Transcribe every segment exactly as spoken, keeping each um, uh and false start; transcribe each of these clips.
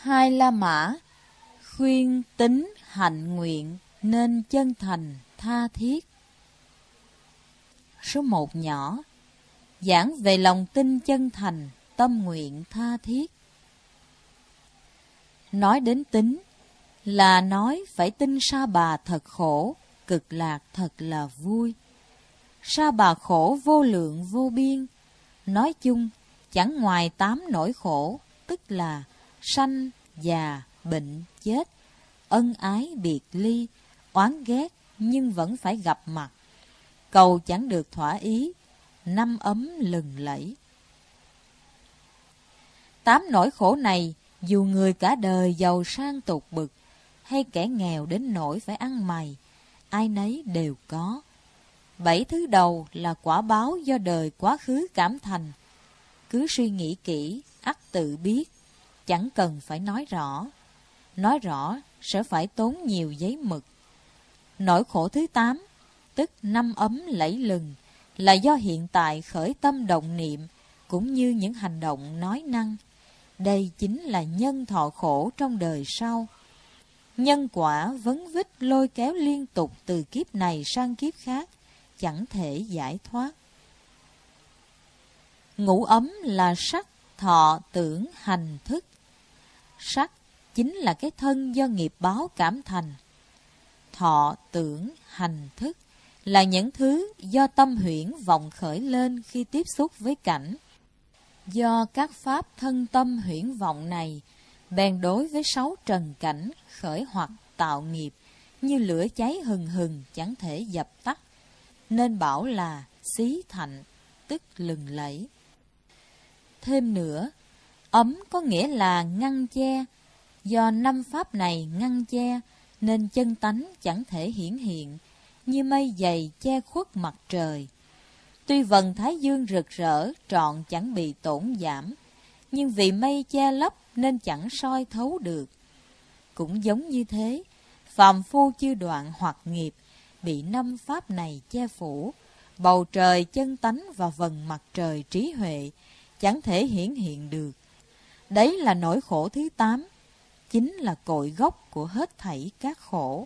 Hai La Mã khuyên tín hạnh nguyện nên chân thành tha thiết. Số một nhỏ, giảng về lòng tin chân thành, tâm nguyện tha thiết. Nói đến tín là nói phải tin Sa Bà thật khổ, cực lạc thật là vui. Sa Bà khổ vô lượng vô biên, nói chung chẳng ngoài tám nỗi khổ, tức là sanh, già, bệnh, chết, ân ái biệt ly, oán ghét nhưng vẫn phải gặp mặt, cầu chẳng được thỏa ý, năm ấm lừng lẫy. Tám nỗi khổ này, dù người cả đời giàu sang tột bực, hay kẻ nghèo đến nỗi phải ăn mày, ai nấy đều có. Bảy thứ đầu là quả báo do đời quá khứ cảm thành. Cứ suy nghĩ kỹ, ắt tự biết, chẳng cần phải nói rõ. Nói rõ sẽ phải tốn nhiều giấy mực. Nỗi khổ thứ tám, tức năm ấm lẫy lừng, là do hiện tại khởi tâm động niệm, cũng như những hành động nói năng. Đây chính là nhân thọ khổ trong đời sau. Nhân quả vấn vít lôi kéo liên tục từ kiếp này sang kiếp khác, chẳng thể giải thoát. Ngũ ấm là sắc, thọ, tưởng, hành, thức. Sắc chính là cái thân do nghiệp báo cảm thành. Thọ, tưởng, hành, thức là những thứ do tâm huyễn vọng khởi lên khi tiếp xúc với cảnh. Do các pháp thân tâm huyễn vọng này, bèn đối với sáu trần cảnh khởi hoặc tạo nghiệp, như lửa cháy hừng hừng chẳng thể dập tắt, nên bảo là xí thạnh, tức lừng lẫy. Thêm nữa, ấm có nghĩa là ngăn che, do năm pháp này ngăn che, nên chân tánh chẳng thể hiển hiện, như mây dày che khuất mặt trời. Tuy vầng thái dương rực rỡ, trọn chẳng bị tổn giảm, nhưng vì mây che lấp nên chẳng soi thấu được. Cũng giống như thế, phàm phu chưa đoạn hoặc nghiệp, bị năm pháp này che phủ, bầu trời chân tánh và vầng mặt trời trí huệ, chẳng thể hiển hiện được. Đấy là nỗi khổ thứ tám, chính là cội gốc của hết thảy các khổ.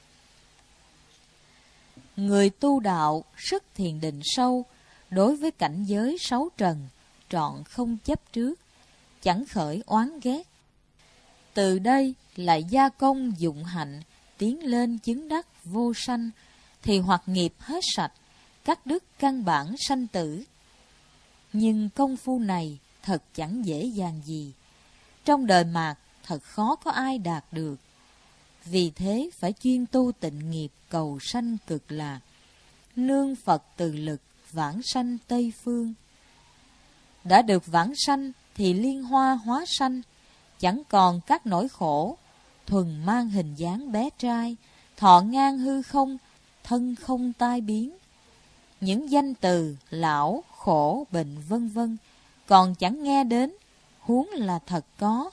Người tu đạo, sức thiền định sâu, đối với cảnh giới sáu trần, trọn không chấp trước, chẳng khởi oán ghét. Từ đây lại gia công dụng hạnh, tiến lên chứng đắc vô sanh, thì hoặc nghiệp hết sạch, cắt đứt căn bản sanh tử. Nhưng công phu này thật chẳng dễ dàng gì. Trong đời mạt thật khó có ai đạt được. Vì thế phải chuyên tu tịnh nghiệp cầu sanh cực lạc, nương Phật từ lực vãng sanh Tây Phương. Đã được vãng sanh thì liên hoa hóa sanh, chẳng còn các nỗi khổ, thuần mang hình dáng bé trai, thọ ngang hư không, thân không tai biến. Những danh từ lão, khổ, bệnh vân vân còn chẳng nghe đến, huống là thật có.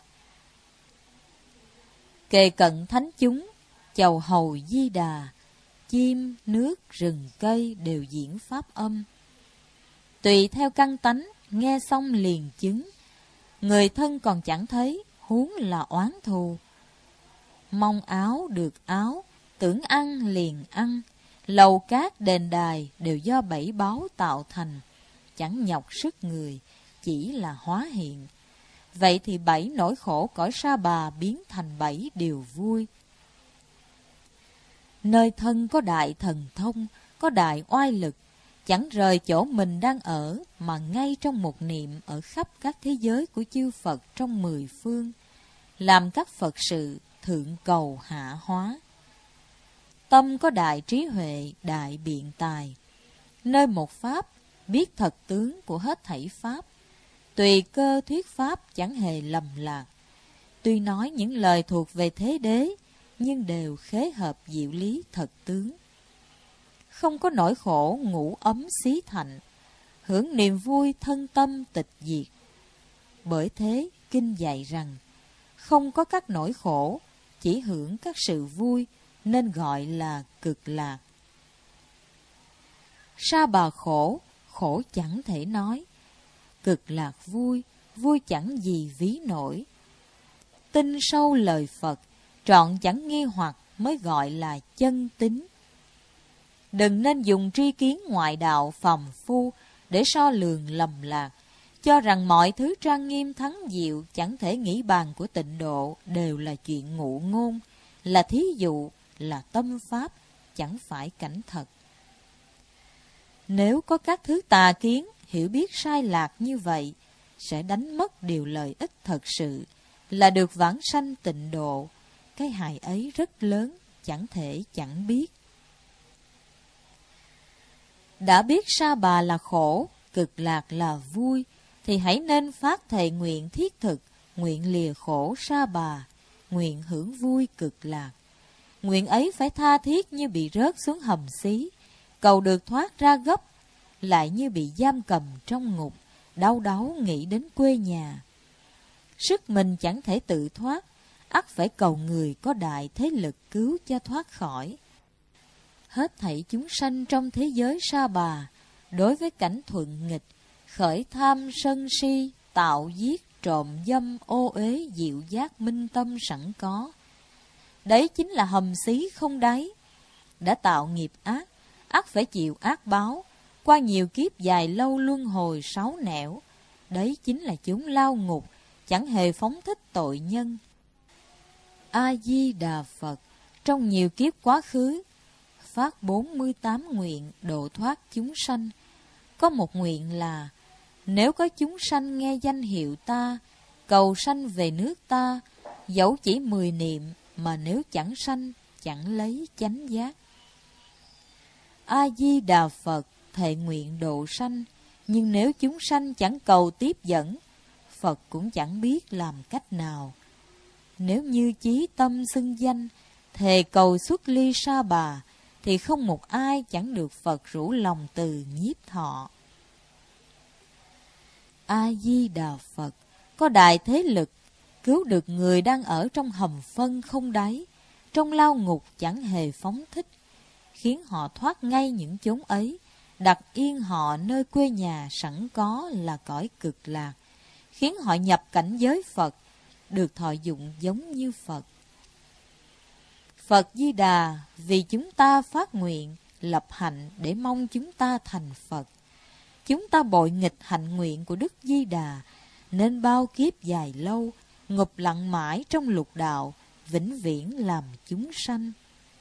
Kề cận thánh chúng, chầu hầu di đà, chim, nước, rừng cây đều diễn pháp âm. Tùy theo căn tánh, nghe xong liền chứng. Người thân còn chẳng thấy, huống là oán thù. Mong áo được áo, tưởng ăn liền ăn. Lầu cát đền đài đều do bảy báo tạo thành, chẳng nhọc sức người, chỉ là hóa hiện. Vậy thì bảy nỗi khổ cõi Sa Bà biến thành bảy điều vui. Nơi thân có đại thần thông, có đại oai lực, chẳng rời chỗ mình đang ở, mà ngay trong một niệm ở khắp các thế giới của chư Phật trong mười phương, làm các Phật sự thượng cầu hạ hóa. Tâm có đại trí huệ, đại biện tài, nơi một pháp biết thật tướng của hết thảy pháp, tùy cơ thuyết pháp chẳng hề lầm lạc. Tuy nói những lời thuộc về thế đế, nhưng đều khế hợp diệu lý thật tướng. Không có nỗi khổ ngủ ấm xí thạnh, hưởng niềm vui thân tâm tịch diệt. Bởi thế kinh dạy rằng, không có các nỗi khổ, chỉ hưởng các sự vui, nên gọi là cực lạc. Sa Bà khổ, khổ chẳng thể nói. Cực lạc vui, vui chẳng gì ví nổi. tin sâu lời Phật, trọn chẳng nghi hoặc mới gọi là chân tín. Đừng nên dùng tri kiến ngoại đạo phàm phu để so lường lầm lạc, cho rằng mọi thứ trang nghiêm thắng diệu chẳng thể nghĩ bàn của tịnh độ đều là chuyện ngụ ngôn, là thí dụ, là tâm pháp, chẳng phải cảnh thật. Nếu có các thứ tà kiến, hiểu biết sai lạc như vậy, sẽ đánh mất điều lợi ích thật sự, là được vãng sanh tịnh độ. Cái hại ấy rất lớn, chẳng thể chẳng biết. Đã biết sa bà là khổ, cực lạc là vui, thì hãy nên phát thệ nguyện thiết thực, nguyện lìa khổ sa bà, nguyện hưởng vui cực lạc. Nguyện ấy phải tha thiết như bị rớt xuống hầm xí, cầu được thoát ra gấp, lại như bị giam cầm trong ngục, đau đáu nghĩ đến quê nhà. Sức mình chẳng thể tự thoát, ắt phải cầu người có đại thế lực cứu cho thoát khỏi. Hết thảy chúng sanh trong thế giới sa bà, đối với cảnh thuận nghịch, khởi tham sân si, tạo giết, trộm dâm, ô uế, diệu giác minh tâm sẵn có. Đấy chính là hầm xí không đáy. Đã tạo nghiệp ác, ắt phải chịu ác báo, qua nhiều kiếp dài lâu luân hồi sáu nẻo. Đấy chính là chúng lao ngục, chẳng hề phóng thích tội nhân. A-di-đà Phật trong nhiều kiếp quá khứ phát bốn mươi tám nguyện độ thoát chúng sanh. Có một nguyện là: nếu có chúng sanh nghe danh hiệu ta, cầu sanh về nước ta, dẫu chỉ mười niệm, mà nếu chẳng sanh, chẳng lấy chánh giác. A-di-đà Phật thệ nguyện độ sanh, nhưng nếu chúng sanh chẳng cầu tiếp dẫn, Phật cũng chẳng biết làm cách nào. Nếu như chí tâm xưng danh, thề cầu xuất ly sa bà, thì không một ai chẳng được Phật rủ lòng từ nhiếp thọ. A-di-đà Phật có đại thế lực, cứu được người đang ở trong hầm phân không đáy, trong lao ngục chẳng hề phóng thích, khiến họ thoát ngay những chốn ấy, đặt yên họ nơi quê nhà sẵn có là cõi cực lạc, khiến họ nhập cảnh giới Phật, được thọ dụng giống như Phật. Phật Di Đà vì chúng ta phát nguyện, lập hạnh để mong chúng ta thành Phật. Chúng ta bội nghịch hạnh nguyện của Đức Di Đà, nên bao kiếp dài lâu, ngụp lặng mãi trong lục đạo, vĩnh viễn làm chúng sanh.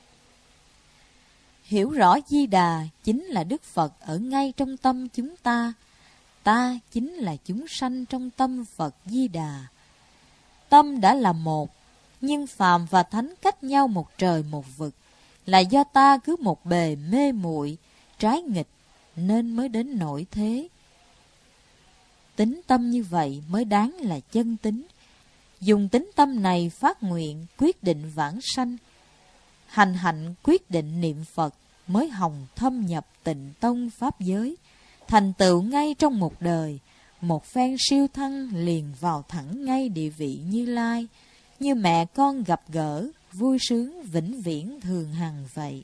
Hiểu rõ Di Đà chính là Đức Phật ở ngay trong tâm chúng ta, ta chính là chúng sanh trong tâm Phật Di Đà. Tâm đã là một, nhưng phàm và thánh cách nhau một trời một vực, là do ta cứ một bề mê muội, trái nghịch, nên mới đến nỗi thế. Tính tâm như vậy mới đáng là chân tín. Dùng tính tâm này phát nguyện quyết định vãng sanh, hành hạnh quyết định niệm Phật, mới hồng thâm nhập tịnh tông pháp giới, thành tựu ngay trong một đời, một phen siêu thăng liền vào thẳng ngay địa vị Như Lai, như mẹ con gặp gỡ, vui sướng vĩnh viễn thường hằng vậy.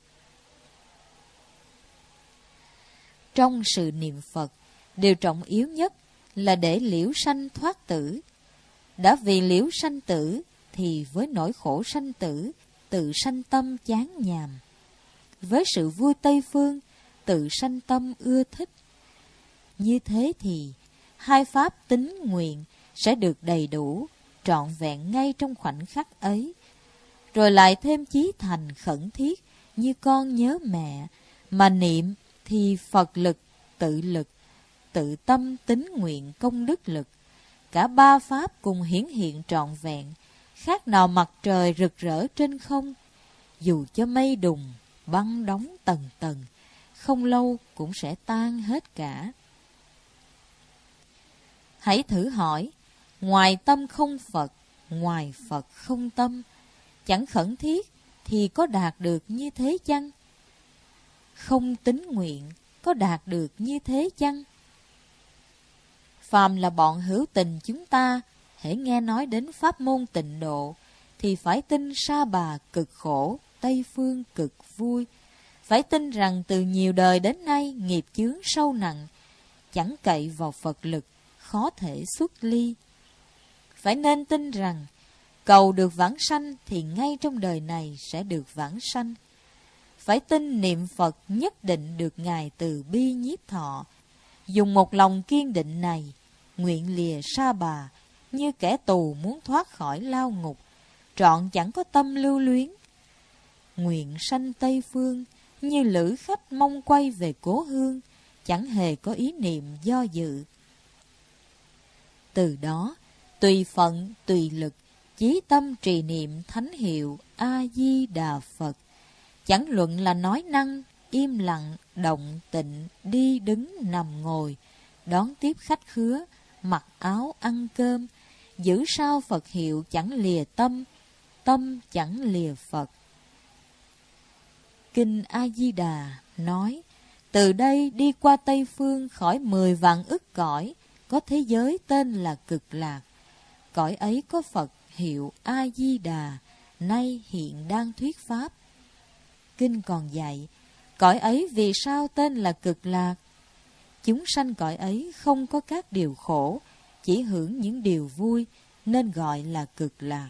Trong sự niệm Phật, điều trọng yếu nhất là để liễu sanh thoát tử. Đã vì liễu sanh tử, thì với nỗi khổ sanh tử, tự sanh tâm chán nhàm. Với sự vui Tây Phương, tự sanh tâm ưa thích. Như thế thì, hai pháp tín nguyện sẽ được đầy đủ, trọn vẹn ngay trong khoảnh khắc ấy. Rồi lại thêm chí thành khẩn thiết, như con nhớ mẹ, mà niệm thì Phật lực, tự lực, tự tâm tín nguyện công đức lực. Cả ba pháp cùng hiển hiện trọn vẹn, khác nào mặt trời rực rỡ trên không. Dù cho mây đùng, băng đóng tầng tầng, không lâu cũng sẽ tan hết cả. Hãy thử hỏi, ngoài tâm không Phật, ngoài Phật không tâm, chẳng khẩn thiết thì có đạt được như thế chăng? Không tín nguyện có đạt được như thế chăng? Phàm là bọn hữu tình chúng ta, hễ nghe nói đến pháp môn tịnh độ, thì phải tin Sa Bà cực khổ, Tây Phương cực vui. Phải tin rằng từ nhiều đời đến nay nghiệp chướng sâu nặng, chẳng cậy vào Phật lực, khó thể xuất ly. Phải nên tin rằng Cầu được vãng sanh thì ngay trong đời này sẽ được vãng sanh. Phải tin niệm Phật nhất định được Ngài từ bi nhiếp thọ. Dùng một lòng kiên định này, nguyện lìa sa bà, như kẻ tù muốn thoát khỏi lao ngục, trọn chẳng có tâm lưu luyến. Nguyện sanh Tây Phương, như lữ khách mong quay về cố hương, chẳng hề có ý niệm do dự. Từ đó, tùy phận, tùy lực, chí tâm trì niệm thánh hiệu A-di-đà Phật. Chẳng luận là nói năng, im lặng, động, tịnh, đi, đứng, nằm, ngồi, đón tiếp khách khứa, mặc áo, ăn cơm, giữ sao Phật hiệu chẳng lìa tâm, tâm chẳng lìa Phật. Kinh A-di-đà nói, từ đây đi qua Tây Phương khỏi mười vạn ức cõi, có thế giới tên là Cực Lạc. Cõi ấy có Phật hiệu A-di-đà, nay hiện đang thuyết pháp. Kinh còn dạy, cõi ấy vì sao tên là Cực Lạc? Chúng sanh cõi ấy không có các điều khổ, chỉ hưởng những điều vui, nên gọi là Cực Lạc.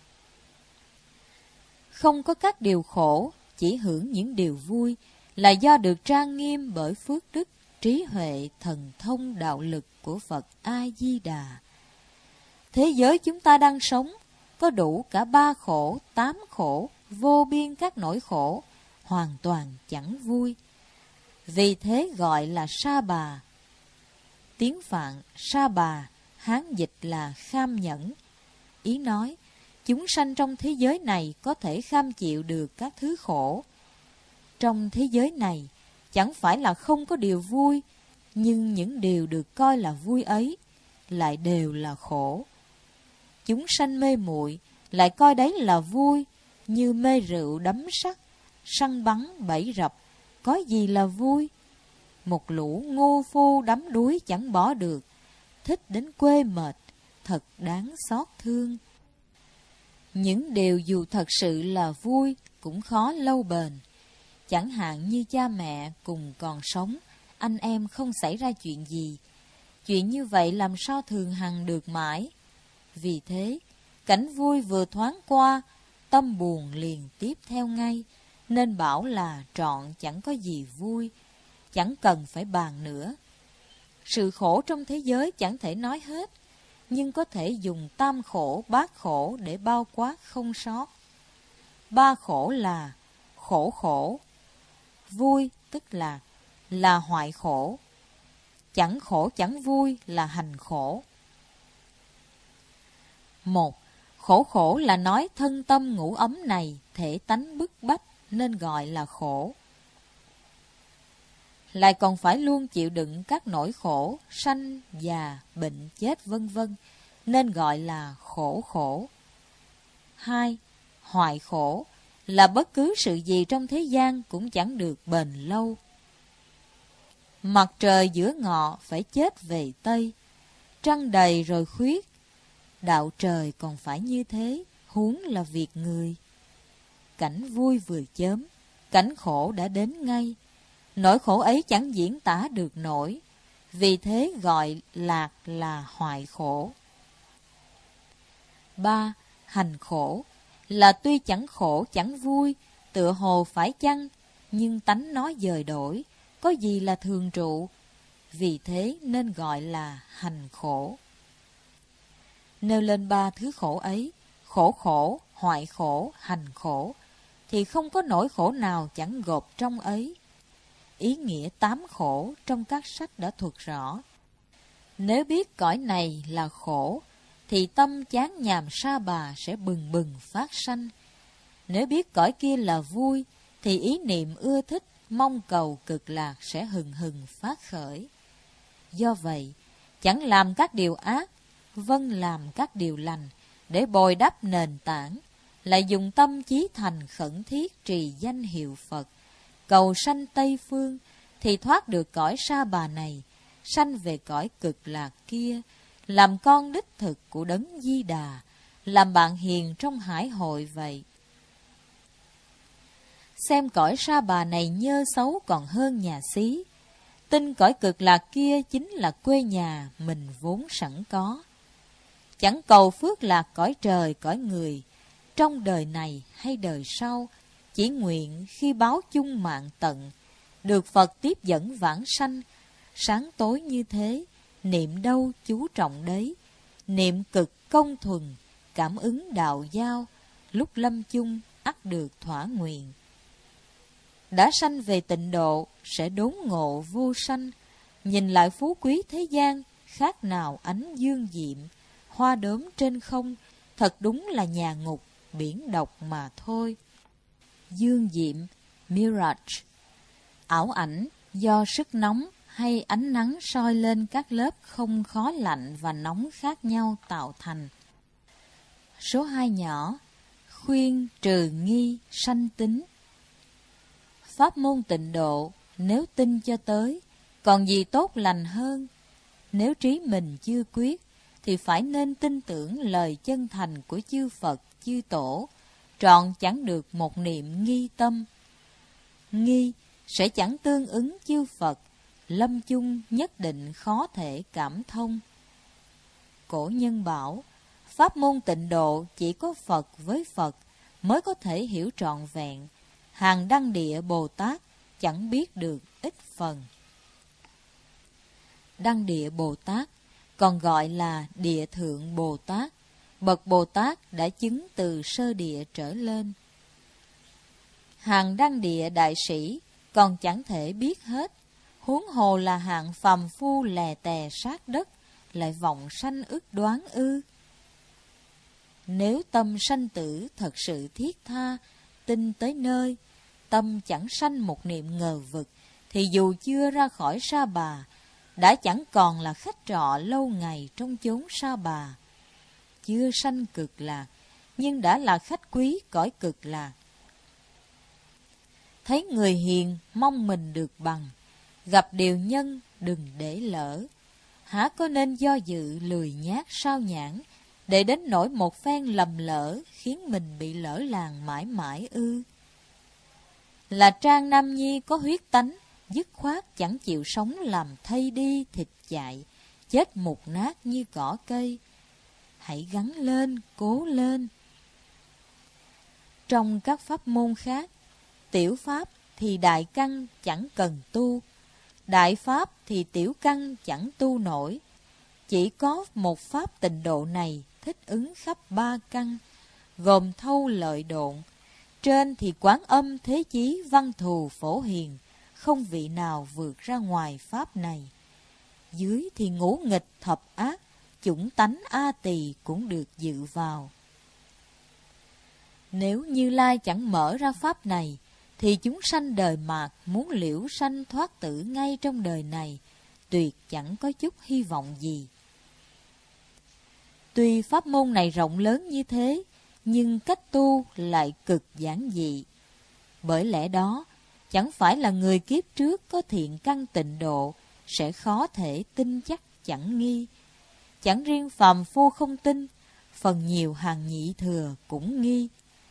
Không có các điều khổ, chỉ hưởng những điều vui, là do được trang nghiêm bởi phước đức, trí huệ, thần thông, đạo lực của Phật A-di-đà. Thế giới chúng ta đang sống, có đủ cả ba khổ, tám khổ, vô biên các nỗi khổ, hoàn toàn chẳng vui. Vì thế gọi là sa bà. Tiếng Phạn sa bà, Hán dịch là kham nhẫn. Ý nói, chúng sanh trong thế giới này có thể kham chịu được các thứ khổ. Trong thế giới này, chẳng phải là không có điều vui, nhưng những điều được coi là vui ấy, lại đều là khổ. Chúng sanh mê muội lại coi đấy là vui, như mê rượu đắm sắc, săn bắn bẫy rập, có gì là vui? Một lũ ngu phu đắm đuối chẳng bỏ được, thích đến quê mệt, thật đáng xót thương. Những điều dù thật sự là vui cũng khó lâu bền. Chẳng hạn như cha mẹ cùng còn sống, anh em không xảy ra chuyện gì. Chuyện như vậy làm sao thường hằng được mãi? Vì thế, cảnh vui vừa thoáng qua, tâm buồn liền tiếp theo ngay, nên bảo là trọn chẳng có gì vui, chẳng cần phải bàn nữa. Sự khổ trong thế giới chẳng thể nói hết, nhưng có thể dùng tam khổ, bát khổ để bao quát không sót. Ba khổ là khổ khổ, vui tức là là hoại khổ, chẳng khổ chẳng vui là hành khổ. Một, khổ khổ là nói thân tâm ngủ ấm này thể tánh bức bách nên gọi là khổ. Lại còn phải luôn chịu đựng các nỗi khổ, sanh, già, bệnh, chết vân vân nên gọi là khổ khổ. Hai, hoại khổ là bất cứ sự gì trong thế gian cũng chẳng được bền lâu. Mặt trời giữa ngọ phải chết về Tây, trăng đầy rồi khuyết. Đạo trời còn phải như thế, huống là việc người. Cảnh vui vừa chớm, cảnh khổ đã đến ngay. Nỗi khổ ấy chẳng diễn tả được nổi, vì thế gọi lạc là hoại khổ. Ba, hành khổ là tuy chẳng khổ chẳng vui, tựa hồ phải chăng, nhưng tánh nó dời đổi, có gì là thường trụ, vì thế nên gọi là hành khổ. Nêu lên ba thứ khổ ấy, khổ khổ, hoại khổ, hành khổ, thì không có nỗi khổ nào chẳng gộp trong ấy. Ý nghĩa tám khổ trong các sách đã thuật rõ. Nếu biết cõi này là khổ, thì tâm chán nhàm sa bà sẽ bừng bừng phát sanh. Nếu biết cõi kia là vui, thì ý niệm ưa thích, mong cầu cực lạc sẽ hừng hừng phát khởi. Do vậy, chẳng làm các điều ác, vâng làm các điều lành, để bồi đắp nền tảng, lại dùng tâm chí thành khẩn thiết trì danh hiệu Phật, cầu sanh Tây Phương, thì thoát được cõi sa bà này, sanh về cõi cực lạc kia, làm con đích thực của Đấng Di Đà, làm bạn hiền trong hải hội vậy. Xem cõi sa bà này nhơ xấu còn hơn nhà xí, tin cõi cực lạc kia chính là quê nhà mình vốn sẵn có. chẳng cầu phước lạc cõi trời cõi người, trong đời này hay đời sau, chỉ nguyện khi báo chung mạng tận, được Phật tiếp dẫn vãng sanh. Sáng tối như thế, niệm đâu chú trọng đấy, niệm cực công thuần, cảm ứng đạo giao, lúc lâm chung ắt được thỏa nguyện. Đã sanh về tịnh độ, sẽ đốn ngộ vô sanh, nhìn lại phú quý thế gian, khác nào ánh dương diệm, hoa đốm trên không, thật đúng là nhà ngục, biển độc mà thôi. Dương diệm, mirage, ảo ảnh do sức nóng hay ánh nắng soi lên các lớp không khó lạnh và nóng khác nhau tạo thành. Số hai nhỏ, khuyên trừ nghi sanh tính. Pháp môn tịnh độ, nếu tin cho tới, còn gì tốt lành hơn. Nếu trí mình chưa quyết, thì phải nên tin tưởng lời chân thành của chư Phật, chư Tổ, trọn chẳng được một niệm nghi tâm. Nghi sẽ chẳng tương ứng chư Phật, lâm chung nhất định khó thể cảm thông. Cổ nhân bảo, pháp môn tịnh độ chỉ có Phật với Phật mới có thể hiểu trọn vẹn, hàng đăng địa Bồ Tát chẳng biết được ít phần. Đăng địa Bồ Tát còn gọi là địa thượng Bồ Tát, bậc Bồ Tát đã chứng từ sơ địa trở lên. Hàng đăng địa đại sĩ còn chẳng thể biết hết, huống hồ là hạng phàm phu lè tè sát đất, lại vọng sanh ức đoán ư. Nếu tâm sanh tử thật sự thiết tha, tin tới nơi, tâm chẳng sanh một niệm ngờ vực, thì dù chưa ra khỏi Sa Bà, đã chẳng còn là khách trọ lâu ngày trong chốn Sa Bà. Chưa sanh cực lạc, nhưng đã là khách quý cõi cực lạc. Thấy người hiền mong mình được bằng, gặp điều nhân đừng để lỡ. Hả có nên do dự lười nhác sao nhãn, để đến nỗi một phen lầm lỡ khiến mình bị lỡ làng mãi mãi ư? Là Trang Nam Nhi có huyết tánh, dứt khoát chẳng chịu sống làm thây đi thịt chạy, chết mục nát như cỏ cây. Hãy gắng lên, cố lên. Trong các pháp môn khác, tiểu pháp thì đại căn chẳng cần tu, đại pháp thì tiểu căn chẳng tu nổi. Chỉ có một pháp tịnh độ này thích ứng khắp ba căn, gồm thâu lợi độn. Trên thì Quán Âm Thế Chí Văn Thù Phổ Hiền, không vị nào vượt ra ngoài pháp này. Dưới thì ngũ nghịch thập ác, chủng tánh A Tỳ cũng được dự vào. Nếu Như Lai chẳng mở ra pháp này, thì chúng sanh đời mạt muốn liễu sanh thoát tử ngay trong đời này, tuyệt chẳng có chút hy vọng gì. Tuy pháp môn này rộng lớn như thế, nhưng cách tu lại cực giản dị. Bởi lẽ đó, chẳng phải là người kiếp trước có thiện căn tịnh độ sẽ khó thể tin chắc chẳng nghi. Chẳng riêng phàm phu không tin, phần nhiều hàng nhị thừa cũng nghi.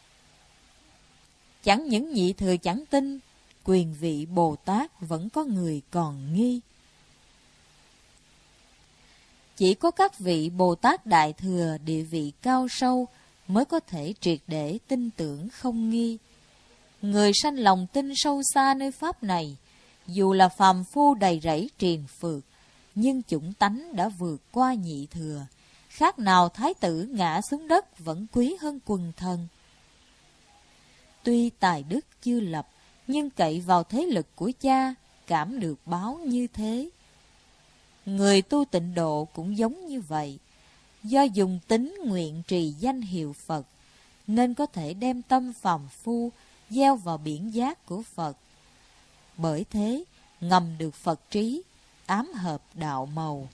Chẳng những nhị thừa chẳng tin, quyền vị Bồ Tát vẫn có người còn nghi. Chỉ có các vị Bồ Tát Đại Thừa địa vị cao sâu mới có thể triệt để tin tưởng không nghi. Người sanh lòng tin sâu xa nơi pháp này, dù là phàm phu đầy rẫy triền phược, nhưng chủng tánh đã vượt qua nhị thừa, khác nào thái tử ngã xuống đất vẫn quý hơn quần thần. Tuy tài đức chưa lập, nhưng cậy vào thế lực của cha, cảm được báo như thế. Người tu tịnh độ cũng giống như vậy, do dùng tính nguyện trì danh hiệu Phật, nên có thể đem tâm phàm phu gieo vào biển giác của Phật. Bởi thế, ngầm được Phật trí, ám hợp đạo màu.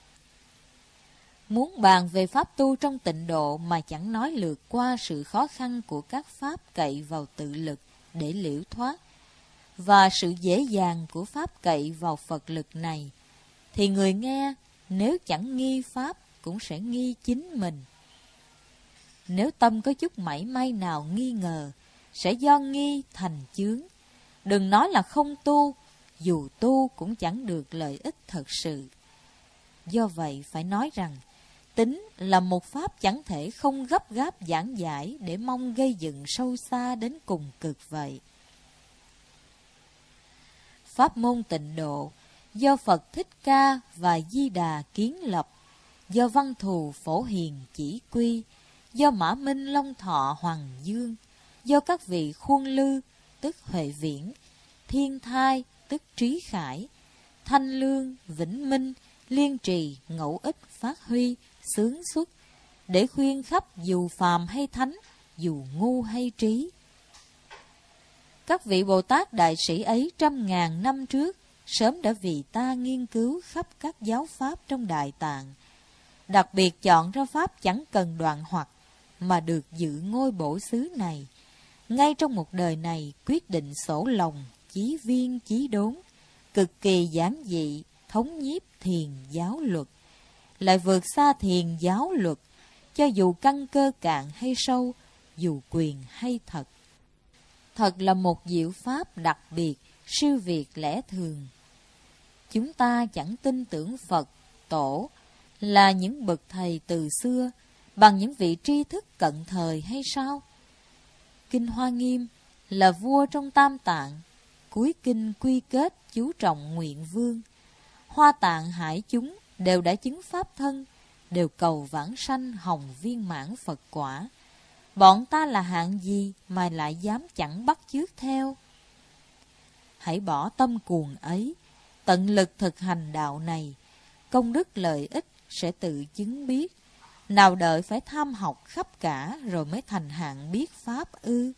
Muốn bàn về pháp tu trong tịnh độ mà chẳng nói lượt qua sự khó khăn của các pháp cậy vào tự lực để liễu thoát, và sự dễ dàng của pháp cậy vào Phật lực này, thì người nghe nếu chẳng nghi pháp cũng sẽ nghi chính mình. Nếu tâm có chút mảy may nào nghi ngờ, sẽ do nghi thành chướng. Đừng nói là không tu, dù tu cũng chẳng được lợi ích thật sự. Do vậy phải nói rằng, Tính là một pháp chẳng thể không gấp gáp giảng giải để mong gây dựng sâu xa đến cùng cực vậy. Pháp môn Tịnh Độ do Phật Thích Ca và Di Đà kiến lập, do Văn Thù Phổ Hiền chỉ quy, do Mã Minh Long Thọ Hoàng Dương, do các vị Khuôn Lư tức Huệ Viễn, Thiên Thai tức Trí Khải, Thanh Lương, Vĩnh Minh, Liên Trì, Ngẫu Ích phát huy, xướng xuất, để khuyên khắp dù phàm hay thánh, dù ngu hay trí. Các vị Bồ Tát Đại Sĩ ấy trăm ngàn năm trước sớm đã vì ta nghiên cứu khắp các giáo pháp trong Đại Tạng, đặc biệt chọn ra pháp chẳng cần đoạn hoặc mà được dự ngôi bổ xứ này, ngay trong một đời này quyết định sổ lòng, chí viên chí đốn, cực kỳ giản dị, thống nhiếp thiền giáo luật, lại vượt xa thiền giáo luật, cho dù căn cơ cạn hay sâu, dù quyền hay thật. Thật là một diệu pháp đặc biệt, siêu việt lẽ thường. Chúng ta chẳng tin tưởng Phật, Tổ là những bậc thầy từ xưa bằng những vị tri thức cận thời hay sao? Kinh Hoa Nghiêm là vua trong Tam Tạng, cuối kinh quy kết chú trọng nguyện vương. Hoa Tạng hải chúng đều đã chứng pháp thân, đều cầu vãng sanh hồng viên mãn Phật quả. Bọn ta là hạng gì mà lại dám chẳng bắt chước theo? Hãy bỏ tâm cuồng ấy, tận lực thực hành đạo này, công đức lợi ích sẽ tự chứng biết. Nào đợi phải tham học khắp cả rồi mới thành hạng biết pháp ư?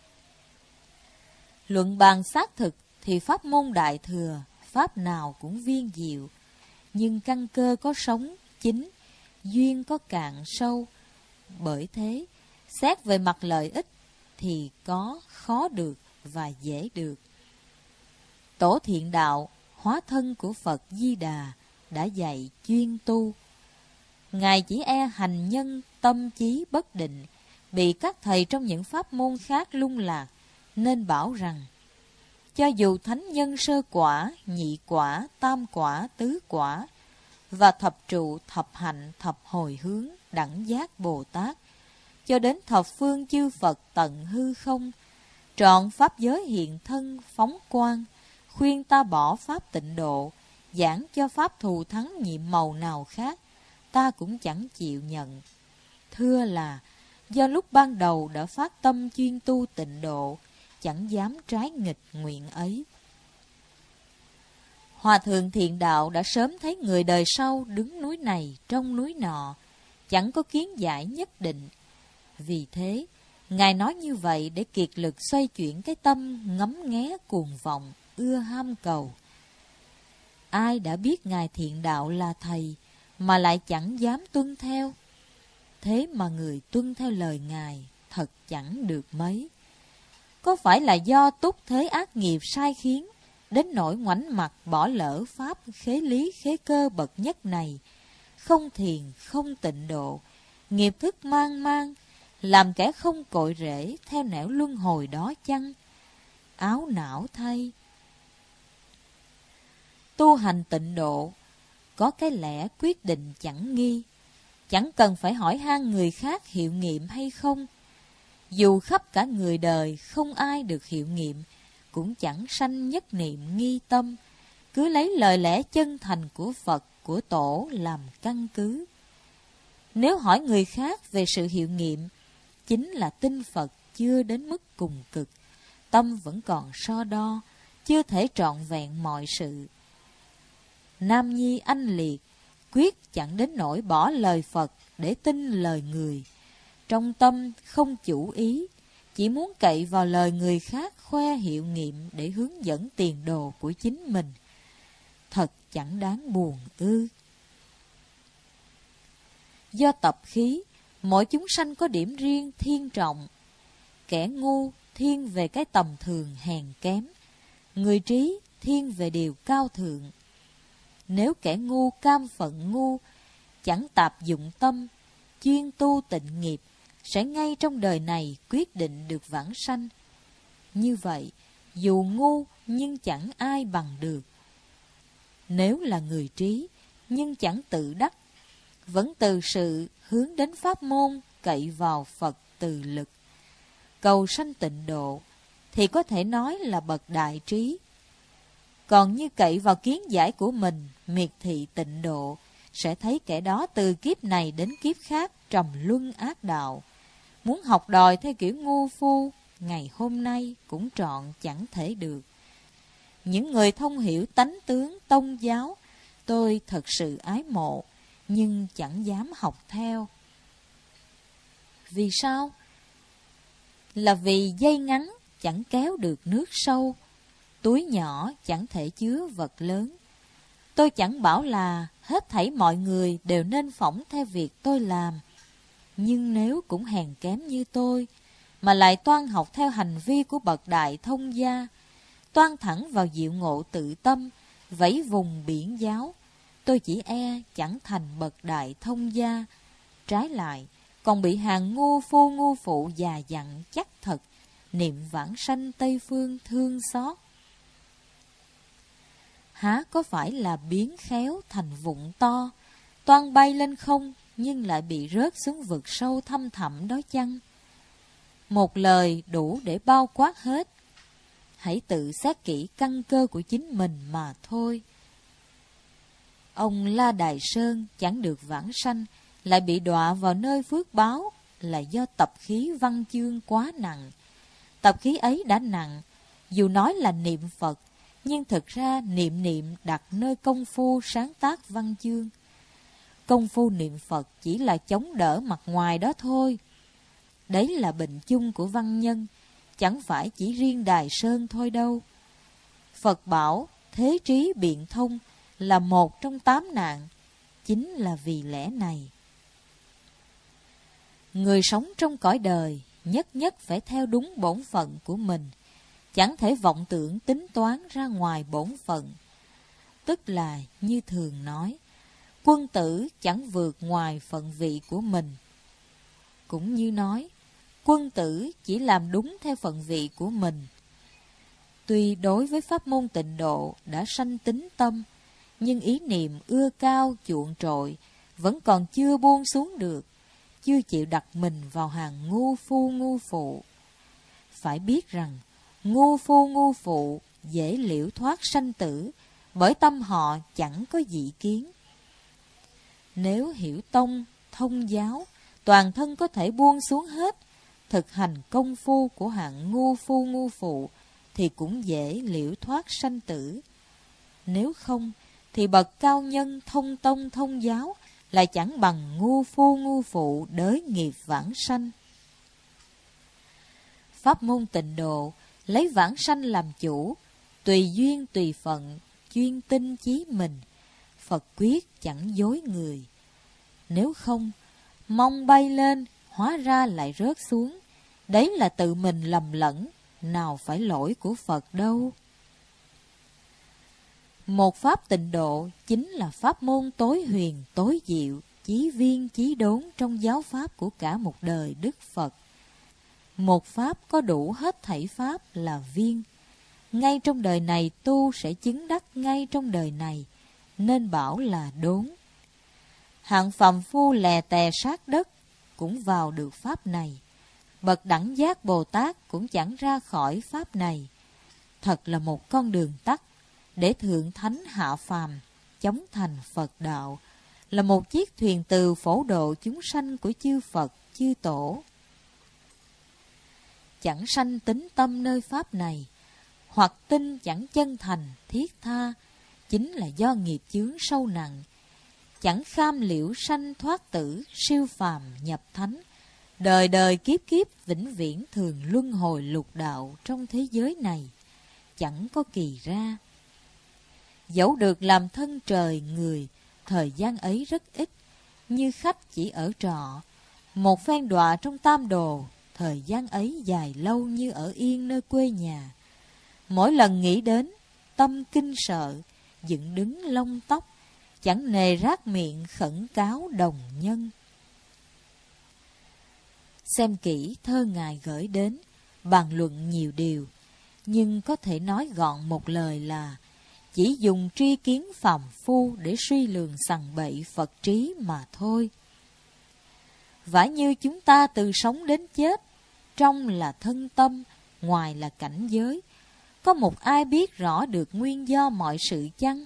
Luận bàn xác thực thì pháp môn Đại Thừa, pháp nào cũng viên diệu, nhưng căn cơ có sống chính, duyên có cạn sâu. Bởi thế, xét về mặt lợi ích thì có khó được và dễ được. Tổ Thiện Đạo, hóa thân của Phật Di Đà, đã dạy chuyên tu. Ngài chỉ e hành nhân tâm trí bất định, bị các thầy trong những pháp môn khác lung lạc, nên bảo rằng cho dù thánh nhân sơ quả, nhị quả, tam quả, tứ quả và thập trụ, thập hạnh, thập hồi hướng, đẳng giác Bồ Tát, cho đến thập phương chư Phật tận hư không, trọn pháp giới hiện thân phóng quang, khuyên ta bỏ pháp Tịnh Độ, giảng cho pháp thù thắng nhiệm màu nào khác, ta cũng chẳng chịu nhận. Thưa là do lúc ban đầu đã phát tâm chuyên tu Tịnh Độ, chẳng dám trái nghịch nguyện ấy. Hòa Thượng Thiện Đạo đã sớm thấy người đời sau đứng núi này trong núi nọ, chẳng có kiến giải nhất định. Vì thế, Ngài nói như vậy để kiệt lực xoay chuyển cái tâm ngấm nghé cuồng vọng, ưa ham cầu. Ai đã biết Ngài Thiện Đạo là thầy mà lại chẳng dám tuân theo? Thế mà người tuân theo lời Ngài thật chẳng được mấy. Có phải là do túc thế ác nghiệp sai khiến, đến nỗi ngoảnh mặt bỏ lỡ pháp khế lý khế cơ bậc nhất này, không thiền không Tịnh Độ, nghiệp thức mang mang, làm kẻ không cội rễ theo nẻo luân hồi đó chăng? Áo não thay. Tu hành Tịnh Độ có cái lẽ quyết định chẳng nghi, chẳng cần phải hỏi han người khác hiệu nghiệm hay không. Dù khắp cả người đời không ai được hiệu nghiệm, cũng chẳng sanh nhất niệm nghi tâm, cứ lấy lời lẽ chân thành của Phật, của Tổ làm căn cứ. Nếu hỏi người khác về sự hiệu nghiệm, chính là tin Phật chưa đến mức cùng cực, tâm vẫn còn so đo, chưa thể trọn vẹn mọi sự. Nam nhi anh liệt, quyết chẳng đến nỗi bỏ lời Phật để tin lời người. Trong tâm không chủ ý, chỉ muốn cậy vào lời người khác khoe hiệu nghiệm để hướng dẫn tiền đồ của chính mình. Thật chẳng đáng buồn ư. Do tập khí, mỗi chúng sanh có điểm riêng thiên trọng. Kẻ ngu thiên về cái tầm thường hèn kém, người trí thiên về điều cao thượng. Nếu kẻ ngu cam phận ngu, chẳng tạp dụng tâm, chuyên tu tịnh nghiệp, sẽ ngay trong đời này quyết định được vãng sanh. Như vậy, dù ngu nhưng chẳng ai bằng được. Nếu là người trí, nhưng chẳng tự đắc, vẫn từ sự hướng đến pháp môn cậy vào Phật từ lực. Cầu sanh tịnh độ thì có thể nói là bậc đại trí. Còn như cậy vào kiến giải của mình, miệt thị tịnh độ, sẽ thấy kẻ đó từ kiếp này đến kiếp khác trầm luân ác đạo. Muốn học đòi theo kiểu ngu phu, ngày hôm nay cũng trọn chẳng thể được. Những người thông hiểu tánh tướng tông giáo, tôi thật sự ái mộ, nhưng chẳng dám học theo. Vì sao? Là vì dây ngắn chẳng kéo được nước sâu, túi nhỏ chẳng thể chứa vật lớn. Tôi chẳng bảo là hết thảy mọi người đều nên phỏng theo việc tôi làm. Nhưng nếu cũng hèn kém như tôi, mà lại toan học theo hành vi của bậc đại thông gia, toan thẳng vào diệu ngộ tự tâm, vẫy vùng biển giáo, tôi chỉ e chẳng thành bậc đại thông gia. Trái lại, còn bị hàng ngu phu ngu phụ già dặn chắc thật, niệm vãng sanh Tây Phương thương xót. Há có phải là biến khéo thành vụng to, toan bay lên không nhưng lại bị rớt xuống vực sâu thăm thẳm đó chăng? Một lời đủ để bao quát hết. Hãy tự xét kỹ căn cơ của chính mình mà thôi. Ông La Đài Sơn chẳng được vãng sanh, lại bị đọa vào nơi phước báo, là do tập khí văn chương quá nặng. Tập khí ấy đã nặng, dù nói là niệm Phật, nhưng thực ra niệm niệm đặt nơi công phu sáng tác văn chương. Công phu niệm Phật chỉ là chống đỡ mặt ngoài đó thôi. Đấy là bệnh chung của văn nhân, chẳng phải chỉ riêng Đài Sơn thôi đâu. Phật bảo thế trí biện thông là một trong tám nạn, chính là vì lẽ này. Người sống trong cõi đời nhất nhất phải theo đúng bổn phận của mình, chẳng thể vọng tưởng tính toán ra ngoài bổn phận. Tức là như thường nói, quân tử chẳng vượt ngoài phận vị của mình. Cũng như nói, quân tử chỉ làm đúng theo phận vị của mình. Tuy đối với pháp môn tịnh độ đã sanh tín tâm, nhưng ý niệm ưa cao chuộng trội vẫn còn chưa buông xuống được, chưa chịu đặt mình vào hàng ngu phu ngu phụ. Phải biết rằng, ngu phu ngu phụ dễ liễu thoát sanh tử, bởi tâm họ chẳng có dị kiến. Nếu hiểu tông, thông giáo, toàn thân có thể buông xuống hết, thực hành công phu của hạng ngu phu ngu phụ, thì cũng dễ liễu thoát sanh tử. Nếu không, thì bậc cao nhân thông tông thông giáo lại chẳng bằng ngu phu ngu phụ đới nghiệp vãng sanh. Pháp môn tịnh độ lấy vãng sanh làm chủ, tùy duyên tùy phận, chuyên tinh chí mình. Phật quyết chẳng dối người. Nếu không, mong bay lên, hóa ra lại rớt xuống. Đấy là tự mình lầm lẫn, nào phải lỗi của Phật đâu. Một pháp tịnh độ chính là pháp môn tối huyền, tối diệu, chí viên, chí đốn trong giáo pháp của cả một đời Đức Phật. Một pháp có đủ hết thảy pháp là viên. Ngay trong đời này tu sẽ chứng đắc ngay trong đời này, nên bảo là đốn. Hạng phàm phu lè tè sát đất cũng vào được pháp này. Bậc đẳng giác Bồ Tát cũng chẳng ra khỏi pháp này. Thật là một con đường tắt để thượng thánh hạ phàm, chống thành Phật đạo, là một chiếc thuyền từ phổ độ chúng sanh của chư Phật, chư Tổ. Chẳng sanh tính tâm nơi pháp này, hoặc tin chẳng chân thành, thiết tha, chính là do nghiệp chướng sâu nặng. Chẳng kham liễu sanh thoát tử, siêu phàm nhập thánh, đời đời kiếp kiếp vĩnh viễn thường luân hồi lục đạo trong thế giới này, chẳng có kỳ ra. Dẫu được làm thân trời người, thời gian ấy rất ít, như khách chỉ ở trọ. Một phen đọa trong tam đồ, thời gian ấy dài lâu như ở yên nơi quê nhà. Mỗi lần nghĩ đến, tâm kinh sợ, dựng đứng lông tóc, chẳng nề rát miệng khẩn cáo đồng nhân. Xem kỹ thơ Ngài gửi đến, bàn luận nhiều điều, nhưng có thể nói gọn một lời là chỉ dùng tri kiến phàm phu để suy lường sằng bậy Phật trí mà thôi. Vả như chúng ta từ sống đến chết, trong là thân tâm, ngoài là cảnh giới, có một ai biết rõ được nguyên do mọi sự chăng?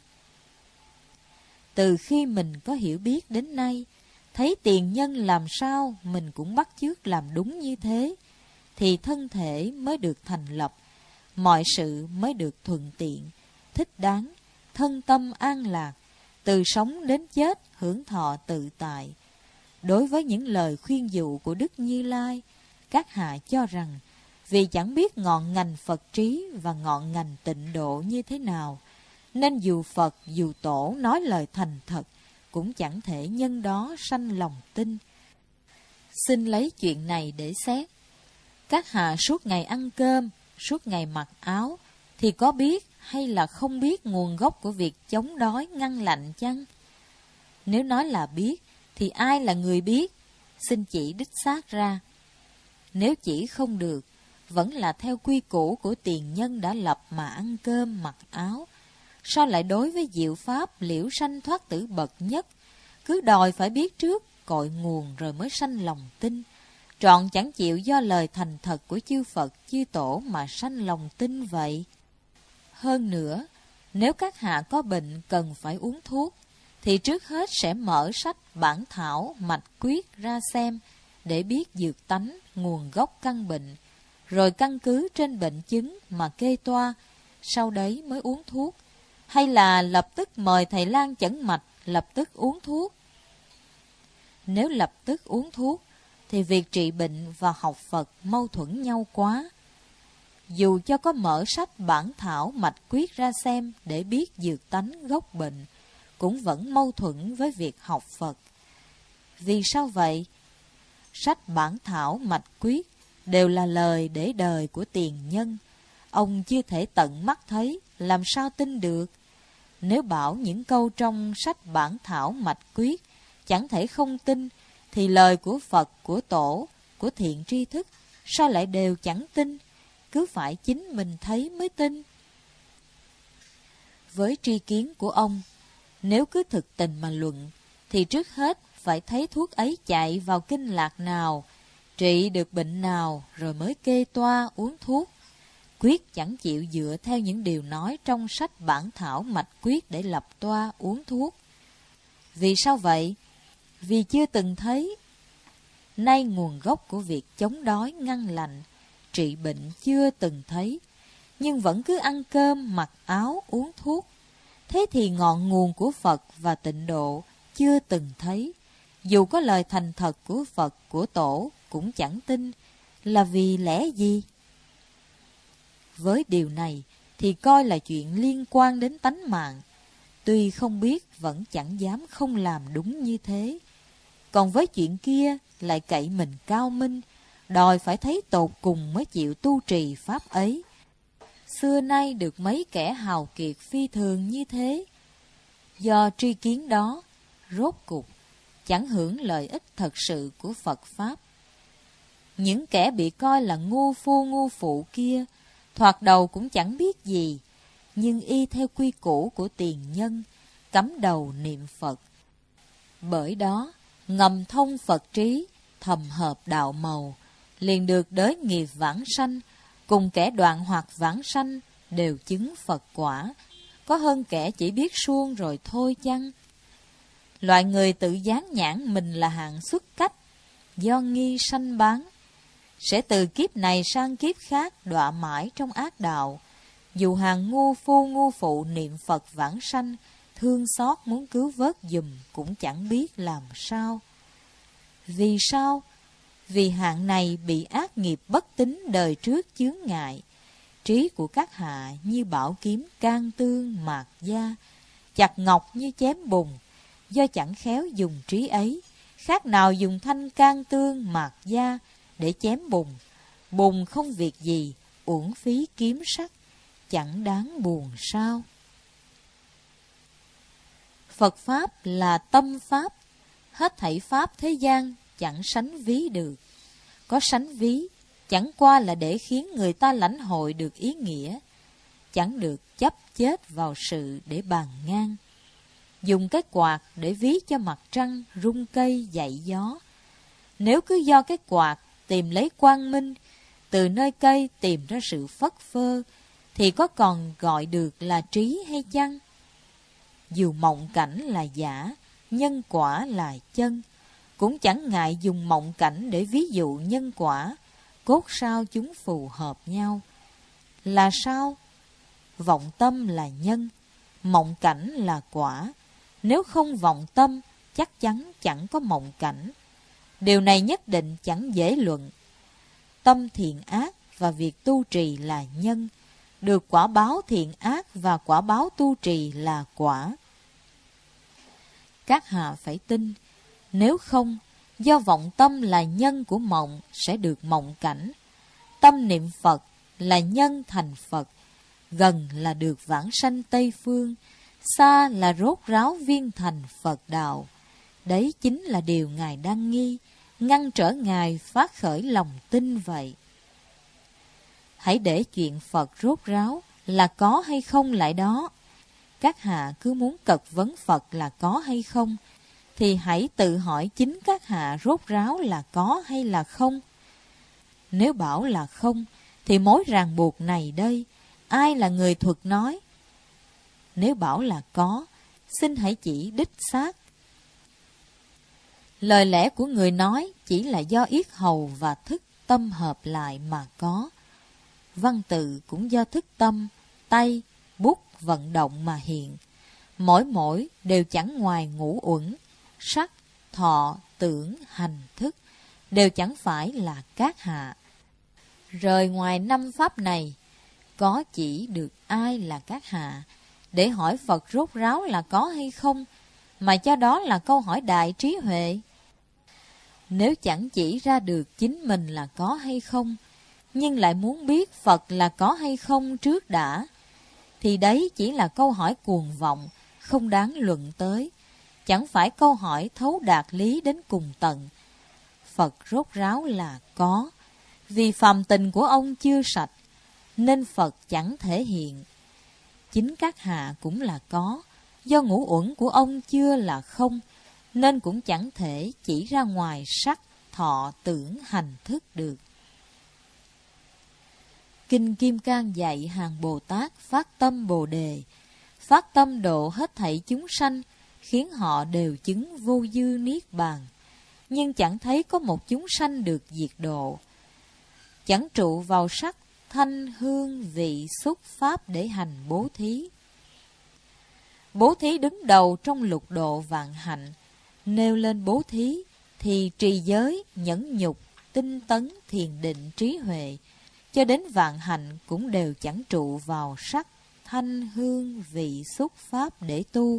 Từ khi mình có hiểu biết đến nay, thấy tiền nhân làm sao mình cũng bắt chước làm đúng như thế, thì thân thể mới được thành lập, mọi sự mới được thuận tiện, thích đáng, thân tâm an lạc, từ sống đến chết hưởng thọ tự tại. Đối với những lời khuyên dụ của Đức Như Lai, các hạ cho rằng vì chẳng biết ngọn ngành Phật trí và ngọn ngành tịnh độ như thế nào, nên dù Phật dù Tổ nói lời thành thật, cũng chẳng thể nhân đó sanh lòng tin. Xin lấy chuyện này để xét. Các hạ suốt ngày ăn cơm, suốt ngày mặc áo, thì có biết hay là không biết nguồn gốc của việc chống đói ngăn lạnh chăng? Nếu nói là biết, thì ai là người biết? Xin chỉ đích xác ra. Nếu chỉ không được, vẫn là theo quy củ của tiền nhân đã lập mà ăn cơm mặc áo, sao lại đối với diệu pháp liễu sanh thoát tử bậc nhất, cứ đòi phải biết trước cội nguồn rồi mới sanh lòng tin, trọn chẳng chịu do lời thành thật của chư Phật chư Tổ mà sanh lòng tin vậy? Hơn nữa, nếu các hạ có bệnh cần phải uống thuốc, thì trước hết sẽ mở sách bản thảo mạch quyết ra xem, để biết dược tánh, nguồn gốc căn bệnh, rồi căn cứ trên bệnh chứng mà kê toa, sau đấy mới uống thuốc. Hay là lập tức mời thầy lang chẩn mạch, lập tức uống thuốc? Nếu lập tức uống thuốc, thì việc trị bệnh và học Phật mâu thuẫn nhau quá. Dù cho có mở sách bản thảo mạch quyết ra xem để biết dược tánh gốc bệnh, cũng vẫn mâu thuẫn với việc học Phật. Vì sao vậy? Sách bản thảo mạch quyết đều là lời để đời của tiền nhân. Ông chưa thể tận mắt thấy, làm sao tin được? Nếu bảo những câu trong sách bản thảo mạch quyết chẳng thể không tin, thì lời của Phật, của Tổ, của thiện tri thức sao lại đều chẳng tin? Cứ phải chính mình thấy mới tin. Với tri kiến của ông, nếu cứ thực tình mà luận, thì trước hết phải thấy thuốc ấy chạy vào kinh lạc nào, trị được bệnh nào, rồi mới kê toa uống thuốc. Quyết chẳng chịu dựa theo những điều nói trong sách bản thảo mạch quyết để lập toa uống thuốc. Vì sao vậy? Vì chưa từng thấy. Nay nguồn gốc của việc chống đói ngăn lạnh, trị bệnh chưa từng thấy, nhưng vẫn cứ ăn cơm, mặc áo, uống thuốc. Thế thì ngọn nguồn của Phật và tịnh độ chưa từng thấy. Dù có lời thành thật của Phật, của Tổ cũng chẳng tin. Là vì lẽ gì? Với điều này thì coi là chuyện liên quan đến tánh mạng. Tuy không biết vẫn chẳng dám không làm đúng như thế. Còn với chuyện kia lại cậy mình cao minh, đòi phải thấy tột cùng mới chịu tu trì pháp ấy. Xưa nay được mấy kẻ hào kiệt phi thường như thế. Do tri kiến đó, rốt cục chẳng hưởng lợi ích thật sự của Phật Pháp. Những kẻ bị coi là ngu phu ngu phụ kia, thoạt đầu cũng chẳng biết gì, nhưng y theo quy củ của tiền nhân, cắm đầu niệm Phật. Bởi đó, ngầm thông Phật trí, thầm hợp đạo màu, liền được đới nghiệp vãng sanh, cùng kẻ đoạn hoặc vãng sanh đều chứng Phật quả, có hơn kẻ chỉ biết suông rồi thôi chăng? Loại người tự dán nhãn mình là hạng xuất cách, do nghi sanh bán, sẽ từ kiếp này sang kiếp khác đọa mãi trong ác đạo. Dù hàng ngu phu ngu phụ niệm Phật vãng sanh, thương xót muốn cứu vớt giùm cũng chẳng biết làm sao. Vì sao? Vì hạng này bị ác nghiệp bất tín đời trước chướng ngại. Trí của các hạ như bảo kiếm can tương mạc da, chặt ngọc như chém bùn. Do chẳng khéo dùng trí ấy, khác nào dùng thanh can tương mạc da để chém bùn. Bùn không việc gì, uổng phí kiếm sắt, chẳng đáng buồn sao? Phật Pháp là tâm Pháp, hết thảy Pháp thế gian chẳng sánh ví được. Có sánh ví, chẳng qua là để khiến người ta lãnh hội được ý nghĩa. chẳng được chấp chết vào sự để bàn ngang. Dùng cái quạt để ví cho mặt trăng rung cây dậy gió. Nếu cứ do cái quạt tìm lấy quang minh, từ nơi cây tìm ra sự phất phơ, thì có còn gọi được là trí hay chăng? Dù mộng cảnh là giả, nhân quả là chân, cũng chẳng ngại dùng mộng cảnh để ví dụ nhân quả, cốt sao chúng phù hợp nhau. Là sao? Vọng tâm là nhân, mộng cảnh là quả. Nếu không vọng tâm, chắc chắn chẳng có mộng cảnh. Điều này nhất định chẳng dễ luận. Tâm thiện ác và việc tu trì là nhân, được quả báo thiện ác và quả báo tu trì là quả. Các hạ phải tin, nếu không, do vọng tâm là nhân của mộng sẽ được mộng cảnh. Tâm niệm Phật là nhân thành Phật, gần là được vãng sanh Tây Phương, xa là rốt ráo viên thành Phật đạo. Đấy chính là điều Ngài đang nghi, ngăn trở Ngài phát khởi lòng tin vậy. Hãy để chuyện Phật rốt ráo là có hay không lại đó. Các hạ cứ muốn cật vấn Phật là có hay không, thì hãy tự hỏi chính các hạ rốt ráo là có hay là không. Nếu bảo là không, thì mối ràng buộc này đây, ai là người thuật nói? Nếu bảo là có, xin hãy chỉ đích xác. Lời lẽ của người nói chỉ là do yết hầu và thức tâm hợp lại mà có. Văn tự cũng do thức tâm, tay, bút vận động mà hiện. Mỗi mỗi đều chẳng ngoài ngũ uẩn, sắc, thọ, tưởng, hành, thức, đều chẳng phải là các hạ. Rời ngoài năm pháp này, có chỉ được ai là các hạ, để hỏi Phật rốt ráo là có hay không, mà cho đó là câu hỏi đại trí huệ. Nếu chẳng chỉ ra được chính mình là có hay không, nhưng lại muốn biết Phật là có hay không trước đã, thì đấy chỉ là câu hỏi cuồng vọng, không đáng luận tới, chẳng phải câu hỏi thấu đạt lý đến cùng tận. Phật rốt ráo là có, vì phàm tình của ông chưa sạch, nên Phật chẳng thể hiện. Chính các hạ cũng là có, do ngũ uẩn của ông chưa là không, nên cũng chẳng thể chỉ ra ngoài sắc, thọ, tưởng, hành, thức được. Kinh Kim Cang dạy hàng Bồ Tát phát tâm Bồ Đề, phát tâm độ hết thảy chúng sanh, khiến họ đều chứng vô dư niết bàn, nhưng chẳng thấy có một chúng sanh được diệt độ. Chẳng trụ vào sắc, thanh, hương, vị, xúc, pháp để hành bố thí. Bố thí đứng đầu trong lục độ vạn hạnh, nêu lên bố thí thì trì giới, nhẫn nhục, tinh tấn, thiền định, trí huệ, cho đến vạn hạnh cũng đều chẳng trụ vào sắc, thanh, hương, vị, xúc, pháp để tu.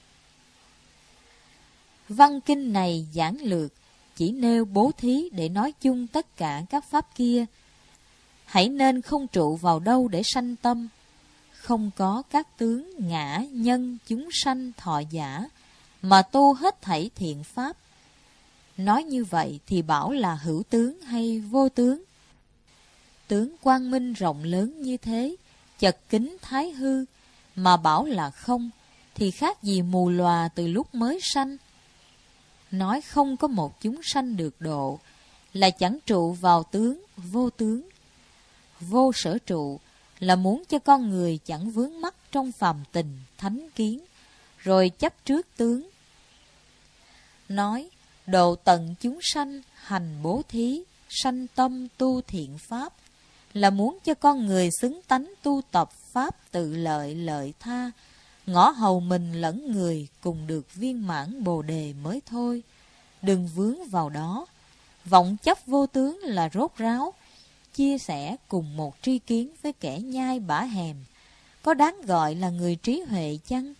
Văn kinh này giản lược, chỉ nêu bố thí để nói chung tất cả các pháp kia. Hãy nên không trụ vào đâu để sanh tâm, không có các tướng, ngã, nhân, chúng sanh, thọ giả, mà tu hết thảy thiện pháp. Nói như vậy thì bảo là hữu tướng hay vô tướng? Tướng quang minh rộng lớn như thế, chật kính thái hư, mà bảo là không, thì khác gì mù lòa từ lúc mới sanh. Nói không có một chúng sanh được độ, là chẳng trụ vào tướng, vô tướng. Vô sở trụ là muốn cho con người chẳng vướng mắc trong phàm tình, thánh kiến, rồi chấp trước tướng. Nói độ tận chúng sanh, hành bố thí, sanh tâm tu thiện pháp, là muốn cho con người xứng tánh tu tập pháp tự lợi lợi tha, ngõ hầu mình lẫn người cùng được viên mãn bồ đề mới thôi. Đừng vướng vào đó. Vọng chấp vô tướng là rốt ráo, chia sẻ cùng một tri kiến với kẻ nhai bả hèm, có đáng gọi là người trí huệ chăng?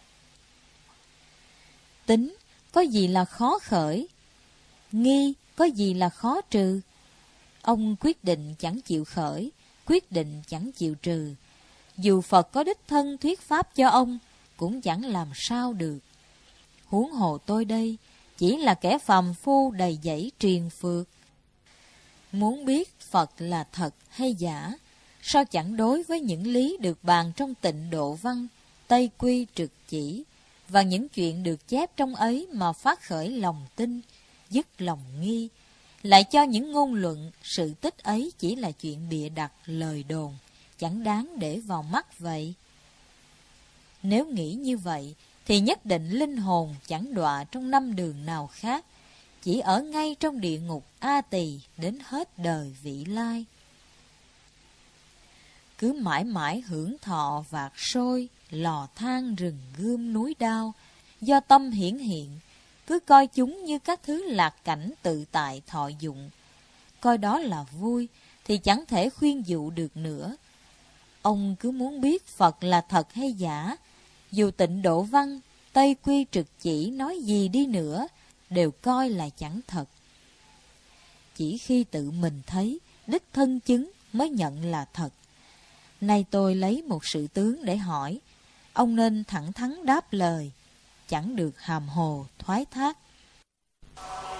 Tính có gì là khó khởi? Nghi có gì là khó trừ? Ông quyết định chẳng chịu khởi, quyết định chẳng chịu trừ. Dù Phật có đích thân thuyết pháp cho ông, cũng chẳng làm sao được. Huống hồ tôi đây, chỉ là kẻ phàm phu đầy dẫy triền phược. Muốn biết Phật là thật hay giả, sao chẳng đối với những lý được bàn trong Tịnh Độ Văn, Tây Quy Trực Chỉ, và những chuyện được chép trong ấy mà phát khởi lòng tin, dứt lòng nghi, lại cho những ngôn luận, sự tích ấy chỉ là chuyện bịa đặt, lời đồn, chẳng đáng để vào mắt vậy. Nếu nghĩ như vậy, thì nhất định linh hồn chẳng đọa trong năm đường nào khác, chỉ ở ngay trong địa ngục A Tỳ đến hết đời vị lai. Cứ mãi mãi hưởng thọ vạc sôi, lò than rừng gươm núi đao, do tâm hiển hiện, cứ coi chúng như các thứ lạc cảnh tự tại thọ dụng. Coi đó là vui, thì chẳng thể khuyên dụ được nữa. Ông cứ muốn biết Phật là thật hay giả, dù Tịnh Độ Văn, Tây Quy Trực Chỉ nói gì đi nữa, đều coi là chẳng thật. Chỉ khi tự mình thấy, đích thân chứng mới nhận là thật. Nay tôi lấy một sự tướng để hỏi, ông nên thẳng thắn đáp lời, chẳng được hàm hồ thoái thác.